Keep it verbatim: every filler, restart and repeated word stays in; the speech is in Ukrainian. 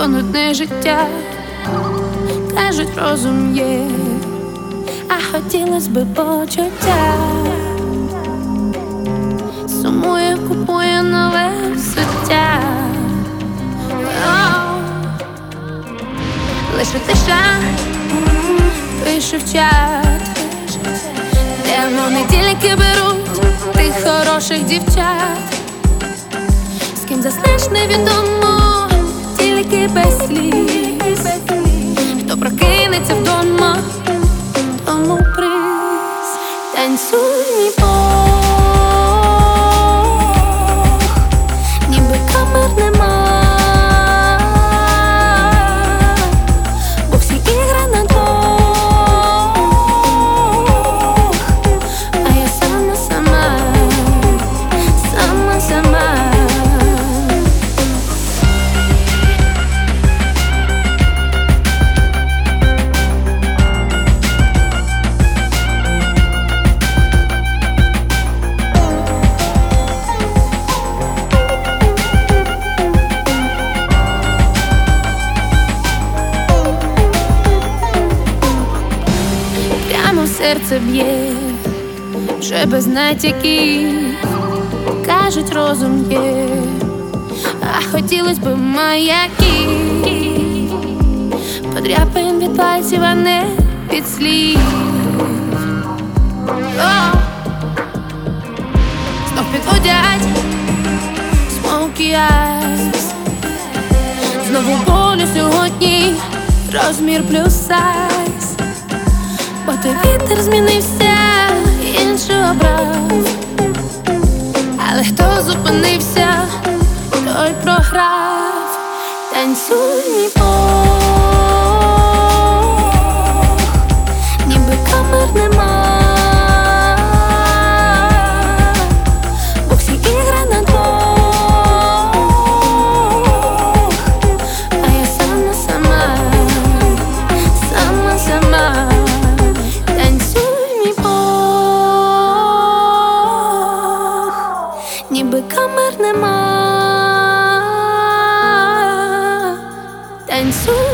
то нудне життя. Кажуть, розум є, а хотілось би почуття. Сумує, купує нове взуття. О, лише тиша, пишу в чат, де вони тільки беруть тих хороших дівчат. З ким заснеш невідомо, тільки без сліз. Хто прокинеться вдома, тому приз. Танцюй, мій Бог, ніби камер нема, бо всі ігри на двох, а я сама, сама, сама, сама. Серце б'є вже без натяків, кажуть, розум є, а хотілось би маяків, подряпаєм від пальців, а не від слів. О! Знов підводять Smoky Eyes, знову болю сьогодні, розмір плюс сайз. Бо той вітер змінився, іншого брав, але хто зупинився, той програв. Танцюй, мій Бог, ніби камер нема, бо всі ігри на двох, а я сама, сама, сама, сама. Ніби камер нема, танцюй.